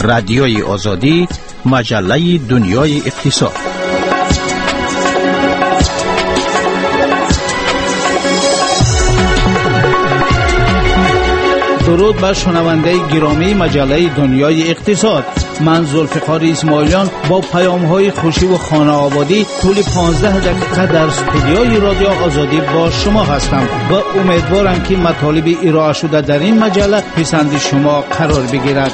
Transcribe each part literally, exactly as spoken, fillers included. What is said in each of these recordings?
رادیوی آزادی، مجله دنیای اقتصاد. درود بر شنونده گرامی مجله دنیای اقتصاد. من ذوالفقار اسماعیلیان با پیام‌های خوشی و خانه آبادی طول پانزده دقیقه در استودیوی رادیو آزادی با شما هستم و امیدوارم که مطالب ارائه شده در این مجله پسند شما قرار بگیرد.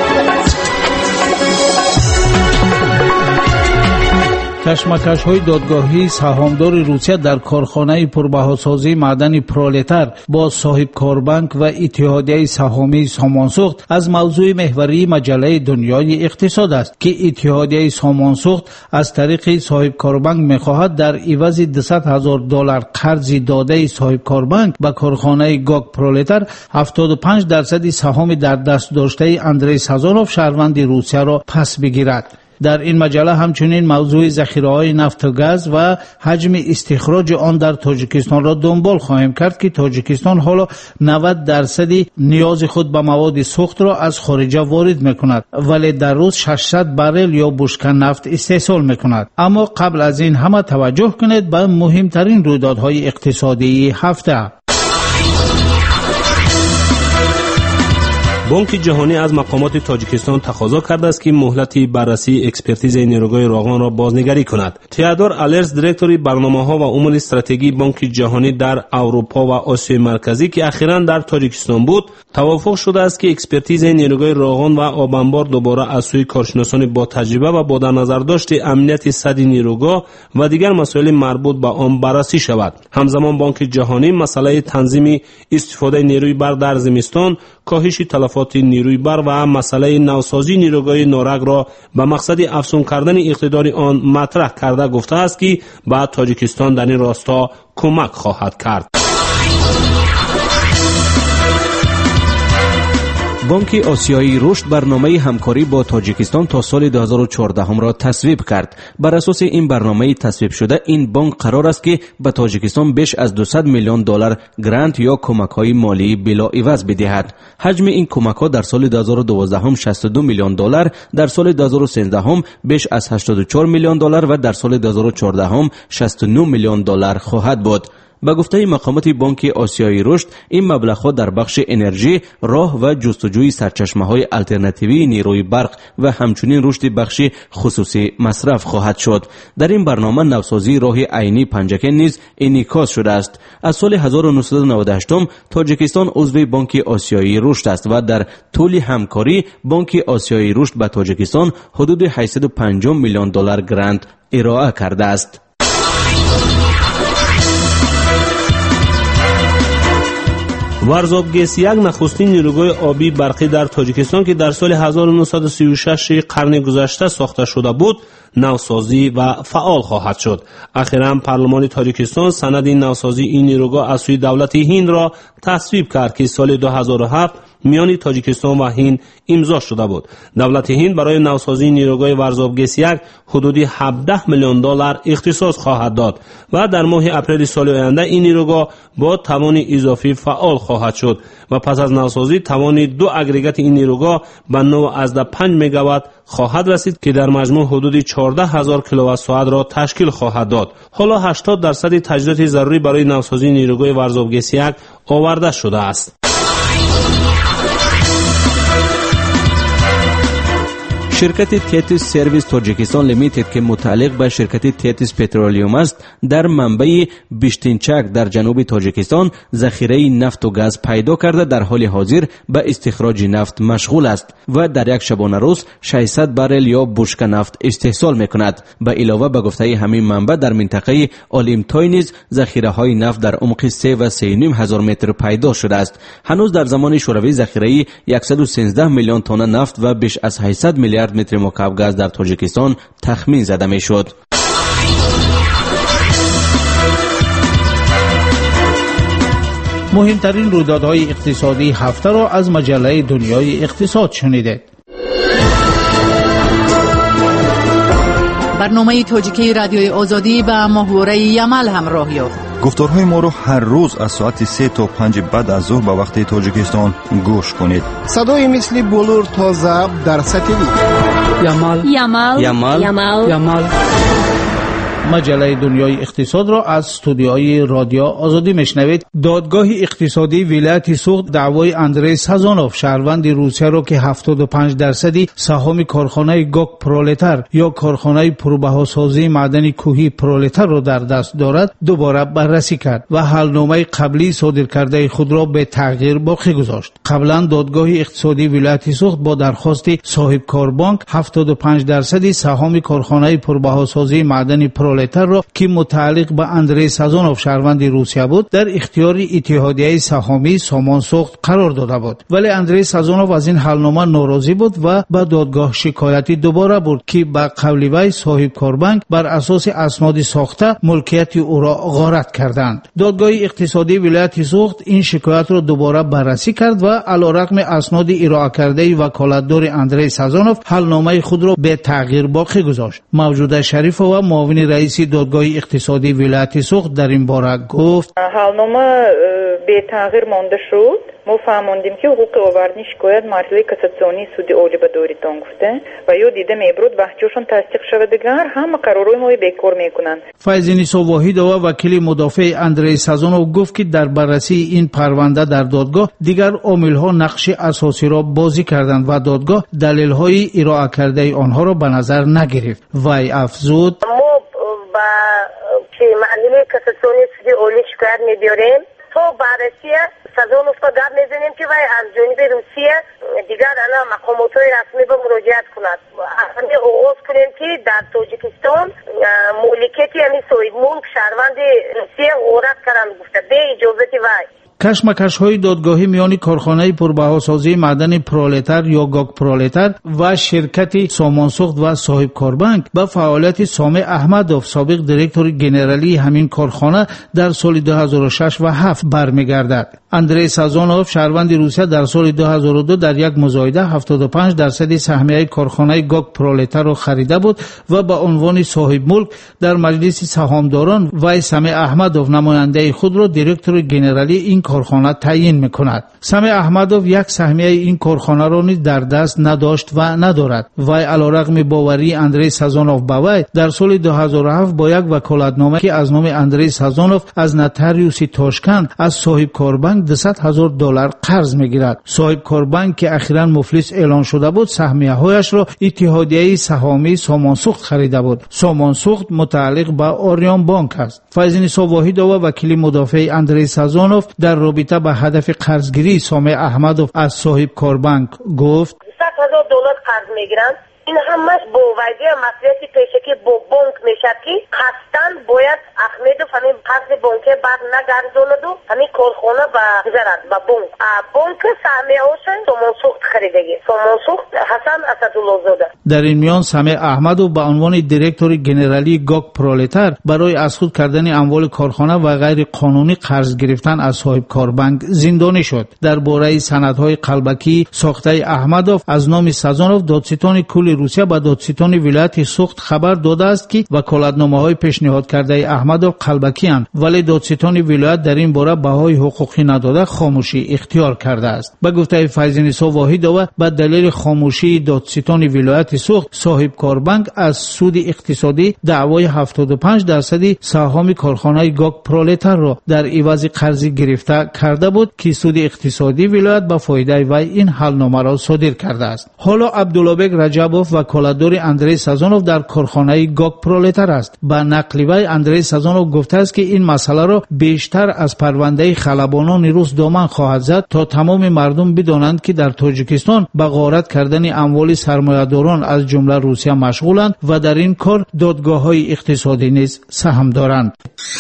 کشمکش های دادگاهی سهامدار روسیه در کارخانه پربهاسازی معدن پرولتر با صاحب کاربانک و اتحادیه سهامی سامانسوخت از موضوع محوری مجله دنیای اقتصاد است که اتحادیه سامانسوخت از طریق صاحب کاربانک می‌خواهد در عوض دویست هزار دلار قرض داده صاحب کاربانک به کارخانه گاگ پرولتر هفتاد و پنج درصد سهام در دست داشته اندری سازانوف شهروند روسیه را پس بگیرد. در این مجله همچنین موضوع ذخیره‌های نفت و گاز و حجم استخراج آن در تاجیکستان را دنبال خواهیم کرد که تاجیکستان حالا نود درصد نیاز خود به مواد سوخت را از خارج وارد می‌کند ولی در روز ششصد بارل یا بشکه نفت استحصال می‌کند. اما قبل از این همه توجه کنید به مهمترین رویدادهای اقتصادی هفته. بانک جهانی از مقامات تاجیکستان تقاضا کرده است که مهلت بررسی اکسپرتیز نیروگاه راغان را بازنگری کند. تئودور آلرز، دیرکتور برنامه‌ها و امور استراتژی بانک جهانی در اروپا و آسیای مرکزی که اخیراً در تاجیکستان بود، توافق شده است که اکسپرتیز نیروگاه راغان و آب انبار دوباره از سوی کارشناسان با تجربه و با در نظر داشت امنیت سد نیروگاه و دیگر مسائل مربوط به آن بررسی شود. همزمان بانک جهانی مسئله تنظیم استفاده نیروی برق در زمستان، کاهش تلفات نیروی برق و مسئله نوسازی نیروگاه نارنگ را به مقصد افزون کردن اقتدار آن مطرح کرده گفته است که به تاجیکستان در این راستا کمک خواهد کرد. بانک آسیایی رشد برنامه همکاری با تاجیکستان تا سال دو هزار و چهارده هم را تصویب کرد. بر اساس این برنامه تصویب شده، این بانک قرار است که به تاجیکستان بیش از دویست میلیون دلار گرانت یا کمک‌های مالی بلا عوض بدهد. حجم این کمک‌ها در سال دو هزار و دوازده هم شصت و دو میلیون دلار، در سال دو هزار و سیزده هم بیش از هشتاد و چهار میلیون دلار و در سال دو هزار و چهارده هم شصت و نه میلیون دلار خواهد بود. به گفته مقامات بانک آسیایی رشد، این مبلغ‌ها در بخش انرژی، راه و جستجوی سرچشمه‌های الترناتیوی نیروی برق و همچنین رشد بخش خصوصی مصرف خواهد شد. در این برنامه نوسازی راه عینی پنجکه نیز انعکاس شده است. از سال هزار و نهصد و نود و هشت تاجیکستان عضو بانک آسیایی رشد است و در طول همکاری بانک آسیایی رشد به تاجیکستان حدود هشتصد و پنجاه میلیون دلار گرانت ارائه کرده است. ورزابگس یک نخستین نیروگاه آبی برقی در تاجیکستان که در سال هزار و نهصد و سی و شش قرن گذشته ساخته شده بود، نوسازی و فعال خواهد شد. اخیراً پارلمان تاجیکستان سند نوسازی این نیروگاه از سوی دولت هند را تصویب کرد که سال دو هزار و هفت میان تاجیکستان و هند امضا شده بود. دولت هند برای نوسازی نیروگاه ورزابگس یک حدودی هفده میلیون دلار اختصاص خواهد داد و در ماه اپریل سال آینده این نیروگاه با توان اضافی فعال خواهد شد و پس از نوسازی توان دو اگریگات این نیروگاه به نو از پنج مگاوات خواهد رسید که در مجموع حدود چهارده هزار کیلووات ساعت را تشکیل خواهد داد. حالا هشتاد درصد تجهیزات ضروری برای نوسازی نیروگاه ورزابگس یک آورده شده است. شرکت تیتیس سرویس تاجیکستان لیمیتد که متعلق به شرکت تیتیس پترولیوم است، در منبع بیشتینچک در جنوب تاجیکستان ذخیره نفت و گاز پیدا کرده در حال حاضر به استخراج نفت مشغول است و در یک شبانه روز ششصد بارل یا بشکه نفت استحصال میکند. به علاوه به گفته همین منبع در منطقه آلیمتای نیز ذخیره های نفت در عمق سه و سه و نیم هزار متر پیدا شده است. هنوز در زمان شوروی ذخیره صد و سیزده میلیون تن نفت و بیش از هشتصد میلیارد متر مکعب گاز در تاجیکستان تخمین زده میشد. مهمترین رویدادهای اقتصادی هفته را از مجله دنیای اقتصاد شنیدید. برنامه تاجیکی رادیوی آزادی به محوره یمل همراه یافت. گفتارهای ما رو هر روز از ساعت سه تا پنج بعد از ظهر به وقت تاجیکستان گوش کنید. صدای مثل بلور تا ضبط در ساتلیت. یمال یمال یمال یمال یمال. مجله دنیای اقتصاد را از استودیوهای رادیو آزادی میشنوید. دادگاه اقتصادی ولایت سوخت دعوای اندری سازانوف شهروند روسیه را که هفتاد و پنج درصدی سهام کارخانه گوک پرولتر یا کارخانه پربهاسازی معدن کوهی پرولتر را در دست دارد دوباره بررسی کرد و حلنامه قبلی صادر کرده خود را به تغییر باقی گذاشت. قبلا دادگاه اقتصادی ولایت سوخت با درخواست صاحب کار بانک هفتاد و پنج درصدی سهام کارخانه پربهاسازی معدن پرولتر را که متعلق به اندری سازانوف شهروند روسیه بود در اختیار اتحادیه سهامی سامان سوخت قرار داده بود، ولی اندری سازانوف از این حلنامه ناراضی بود و به دادگاه شکایتی دوباره برد که به قول وی صاحب کار بانک بر اساس اسناد ساخته ملکیت او را غارت کردند. دادگاه اقتصادی ولایت سوخت این شکایت را دوباره بررسی کرد و علیرغم اسناد ارائه کرده وکالتدار اندری سازانوف حلنامه خود را به تغییر باقی گذاشت. موجوده شریف و معاون رئیس دادگاه اقتصادی ولایت سوخت در این باره گفت حلنامه به تغییر مانده شد. ما فهمیدیم که حقوق آوردنی شکایت مرحله کاساسیونی سود عالی به داریتان گفته و یا دیده میبرد وقتیشون تصدیق شود دیگر همه قرارهای ما بیکار میکنن. فیض‌نیسا واحد و وکیل مدافع اندری سازانوف گفت که در بررسی این پرونده در دادگاه دیگر عامل‌ها نقش اساسی را بازی کردند و دادگاه دلیل‌های ارائه کرده آنها را به نظر نگرفت. وی افزود با که مرحله کاساسیونی سود عالی شکایت می‌داریم تو بررسی سازانوف را گپ میزنیم که وی از جانب روسیه دیگر الان مقامات‌های رسمی به مراجعت کند. همین آغاز کنیم که در تاجیکستان مالکیت یعنی صاحب ملک شهروند روسیه غارت کردن گفته به اجازه وی. کشمکش‌های دادگاهی میان کارخانه پربهاسازی معدن پرولتر یا گوک پرولتر و شرکت سامانسوخت و صاحب کار بانک به فعالیت سامع احمدوف سابق دیرکتور گنرالی همین کارخانه در سال دو هزار و شش و هفت برمیگردد. اندری سازانوف شهروند روسیه در سال دو هزار و دو در یک مزایده هفتاد و پنج درصد سهمیه کارخانه گوک پرولتر را خریده بود و به عنوان صاحب ملک در مجلس سهامداران و سامع احمدوف نماینده خود را دیرکتور گنرالی این کارخانه تعیین میکند. سامع احمدوف یک سهمیه این کارخانه را نیز در دست نداشت و ندارد. وی علیرغم باوری اندری سازانوف به وی در سال دو هزار و هفت با یک وکالتنامه که از نام اندری سازانوف از نوتاریوس تاشکند از صاحب کار بانک دویست هزار دلار قرض میگیرد. صاحب کار بانک که اخیراً مفلس اعلان شده بود سهمیه هایش را اتحادیه سهامی سامانسوخت خریده بود. سامانسوخت متعلق به آریان بانک است. فیض‌نیسا واحد و وکیل مدافع اندری سازانوف در رابطه به هدف قرضگیری سامع احمدوف از صاحب کار بانک گفت دویست هزار دلار قرض میگیرند. این همش با وضعیت مسئولیت پیشکی با بانک میشد که قصداً باید احمدوف همین قرض بانکی بر نگرداند و همین کارخانه بگذارد به بانک. بانک سهمیه هاشون سامانسوخت خریدگی. سامانسوخت حسن اسدالله زاده. در این میان سامع احمدوف به عنوان دیرکتور گنرالی گوک پرولتر برای از خود کردن اموال کارخانه و غیر قانونی قرض گرفتن از صاحب کار بانک زندانی شد. درباره سندهای قلبکی ساخته احمدوف از نام سازانوف دادستان کل روسیه به دادستان ولایت سوخت خبر داده است که وکالتنامه‌های پیشنهاد کرده احمدوف قلبکی اند، ولی دادستان ولایت در این باره بهای حقوقی نداده خاموشی اختیار کرده است. به گفته فیض‌نیسا واحد و به دلیل خاموشی دادستان ولایت سوخت صاحب کار بانک از سود اقتصادی دعوای هفتاد و پنج درصدی سهام کارخانه گوک پرولتر را در عوض قرضی گرفته کرده بود که سود اقتصادی ولایت به فایده وی این حلنامه را صادر کرده است. حالا عبداللهبک رجبوف وکالتدار اندری سازانوف در کارخانه گوک پرولتر است. با نقل وی اندری سازانوف گفته است که این مسئله را بیشتر از پرونده خلبانان روس دامن خواهد زد تا تمام مردم بدانند که در تاجیکستان به غارت کردن اموال سرمایه‌داران از جمله روسیه مشغولند و در این کار دادگاه‌های اقتصادی نیز سهم دارند.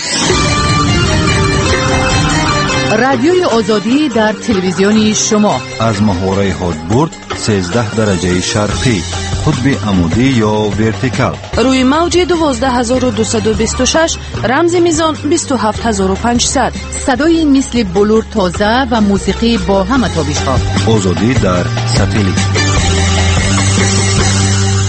رادیوی آزادی در تلویزیونی شما از محوره هادبورد سیزده درجه شرقی، قطب عمودی یا ورتیکال، روی موج دوازده هزار و دویست و بیست و شش، رمز میزان بیست و هفت هزار و پانصد. صدای مثل بلور تازه و موسیقی با همه تابش‌ها. آزادی در ساتلیت.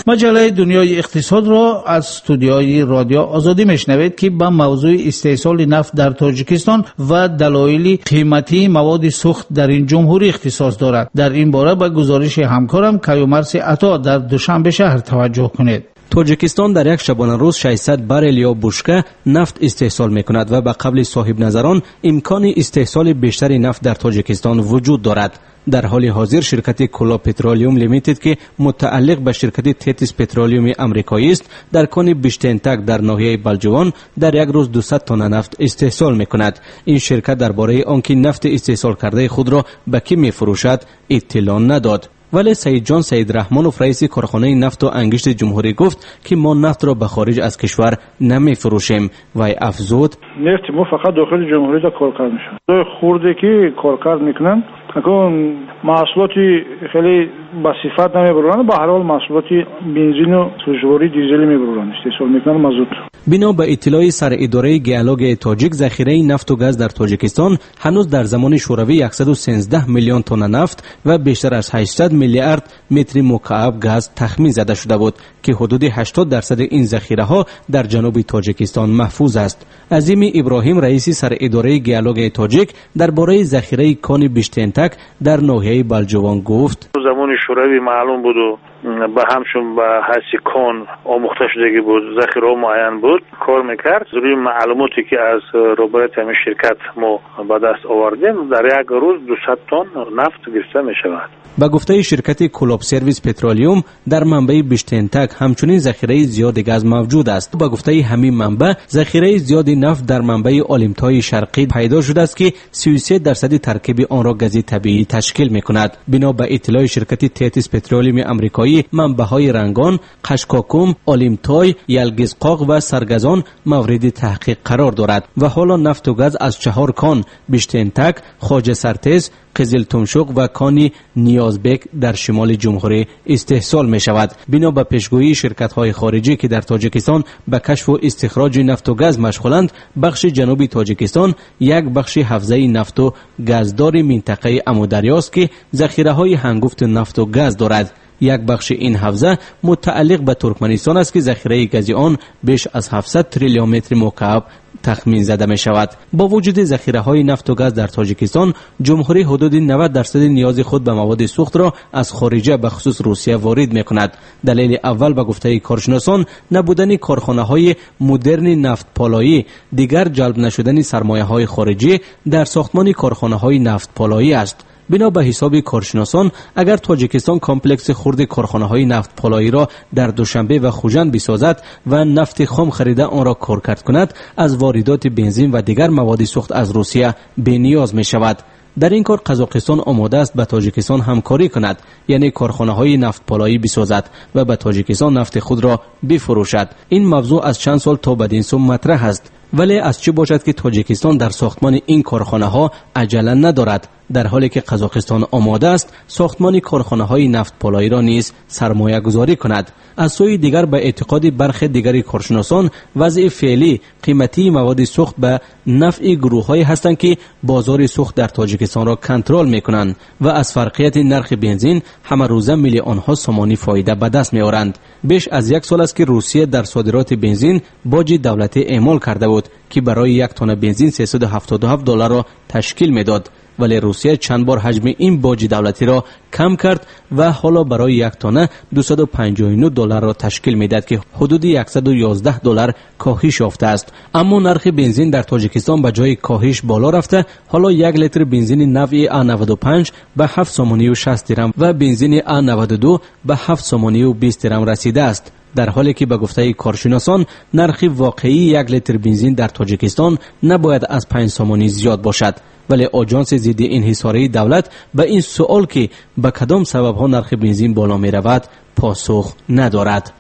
مجله دنیای اقتصاد را از استودیوی رادیو آزادی میشنوید که به موضوع استحصال نفت در تاجیکستان و دلایل قیمتی مواد سوخت در این جمهوری اختصاص دارد. در این باره به گزارش همکارم کیومرث عطا در دوشنبه شهر توجه کنید. تاجیکستان در یک شبانه روز ششصد بارل یا بشکه نفت استحصال میکند و به قول صاحب نظران امکان استحصال بیشتری نفت در تاجیکستان وجود دارد. در حال حاضر شرکت کولا پترولیوم لیمیتد که متعلق به شرکت تتیس پترولیوم امریکایی است در کان بیشتنتک در ناحیه بلجوان در یک روز دویست تن نفت استحصال میکند. این شرکت درباره آنکه نفت استحصال کرده خود را به کی میفروشد اطلاع نداد. ولی سید جان سید رحمانوف رئیس کارخانه نفت و انگشت جمهوری گفت که ما نفت را به خارج از کشور نمی فروشیم و افزود نفت ما فقط داخل جمهوری دا کار کرد میشه. خورده که کار کرد میکنن اون محصولاتی خیلی با صفت نمیبرن، به هر حال محصولاتی بنزین و سوژواری دیزل میبرن استحصال میکنن مازوت. بنا به اطلاع سر اداره گیالوگ تاجیک ذخیره نفت و گاز در تاجیکستان هنوز در زمان شوروی صد و سیزده میلیون تن نفت و بیشتر از هشتصد میلیارد متر مکعب گاز تخمین زده شده بود که حدود هشتاد درصد این ذخیره ها در جنوب تاجیکستان محفوظ است. عظیم ابراهیم رئیس سر اداره گیالوگ تاجیک درباره ذخیره کان بیشتنتک در ناحیه بلجوان گفت زمان شوروی معلوم بود و به همشون به حسی کان آموخته شدگی بود، ذخیره معین بود کار میکرد. روی معلوماتی که از روبرت همین شرکت ما به دست آوردیم در یک روز دویست تن نفت گرفته میشود. با گفته شرکت کلوب سرویس پترولیوم در منبع بیشتنتک همچنین ذخیره زیاد گاز موجود است. با گفته همین منبع ذخیره زیاد نفت در منبع آلیمتای شرقی پیدا شده است که سی و سه درصد ترکیب آن را گاز طبیعی تشکیل میکند. بنا به اطلاع شرکت تتیس پترولیوم امریکایی منبع‌های رنگان، قشقاکم، آلیمتای، یلگزقاق و سرگزان مورد تحقیق قرار دارد و حالا نفت و گاز از چهار کان بیشتنتک، خواجه سرتز، قزل تمشق و کانی نیازبک در شمال جمهوری استحصال می شود. بنا به پیشگویی شرکت های خارجی که در تاجیکستان به کشف و استخراج نفت و گاز مشغولند، بخش جنوبی تاجیکستان یک بخش حوزه نفت و گازدار منطقه امودریاست که ذخیره های هنگفت نفت و گاز دارد. یک بخش این حوزه متعلق به ترکمنستان است که ذخیره گازی آن بیش از هفتصد تریلیون متر مکعب تخمین زده می شود. با وجود ذخیره های نفت و گاز در تاجیکستان، جمهوری حدود نود درصد نیاز خود به مواد سوخت را از خارجه به خصوص روسیه وارد می کند. دلیل اول به گفته کارشناسان نبودن کارخانه های مدرن نفت پالایی، دیگر جلب نشدن سرمایه های خارجی در ساختمان کارخانه های نفت پالایی است. بنا به حساب کارشناسان اگر تاجیکستان کامپلکس خرد کارخانه های نفت پالایی را در دوشنبه و خوجند بسازد و نفت خام خریده آن را کارکرد کند، از واردات بنزین و دیگر مواد سوخت از روسیه بی نیاز می شود. در این کار قزاقستان آماده است به تاجیکستان همکاری کند، یعنی کارخانه های نفت پالایی بسازد و به تاجیکستان نفت خود را بفروشد. این موضوع از چند سال تا بدین سو مطرح است، ولی از چه باشد که تاجیکستان در ساختمان این کارخانه ها عجله ندارد، در حالی که قزاقستان آماده است ساختمان کارخانه های نفت پالایی را نیز سرمایه گذاری کند. از سوی دیگر به اعتقاد برخی دیگر کارشناسان وضع فعلی قیمتی مواد سوخت به نفع گروه های هستند که بازار سوخت در تاجیکستان را کنترل می کنند و از فرقیت نرخ بنزین همه روزه میلیون ها سومانی فایده به دست می آورند. بیش از یک سال است که روسیه در صادرات بنزین باج دولتی اعمال کرده بود که برای یک تن بنزین سیصد و هفتاد و هفت دلار را تشکیل میداد، ولی روسیه چند بار حجم این باج دولتی را کم کرد و حالا برای یک تانه دویست و پنجاه و نه دلار را تشکیل میدهد که حدود صد و یازده دلار کاهش یافته است. اما نرخ بنزین در تاجیکستان به جای کاهش بالا رفته، حالا یک لیتر بنزین نوع ا نود و پنج به هفت سومانی و شصت درم و بنزین ا نود و دو به هفت سومانی و بیست درم رسیده است، در حالی که به گفته کارشناسان نرخ واقعی یک لیتر بنزین در تاجیکستان نباید از پنج سومانی زیاد باشد. ولی آژانس ضد انحصاری دولت به این سوال که به کدام سبب ها نرخ بنزین بالا می رود پاسخ ندارد.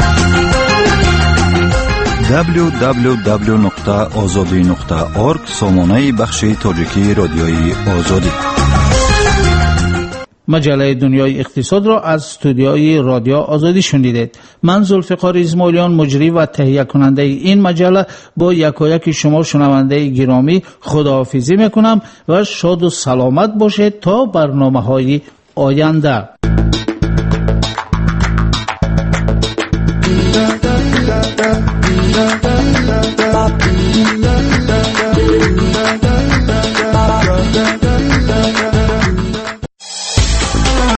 دبلیو دبلیو دبلیو نقطه آزادی نقطه اورگ سامانه بخش تاجیکی رادیوی آزادی. مجله دنیای اقتصاد را از استودیوی رادیو آزادی شنیدید. من ذوالفقار اسماعیلیان مجری و تهیه کننده این مجله با یکایک شما شنونده گرامی خداحافظی میکنم و شاد و سلامت باشید تا برنامه های آینده. Bop.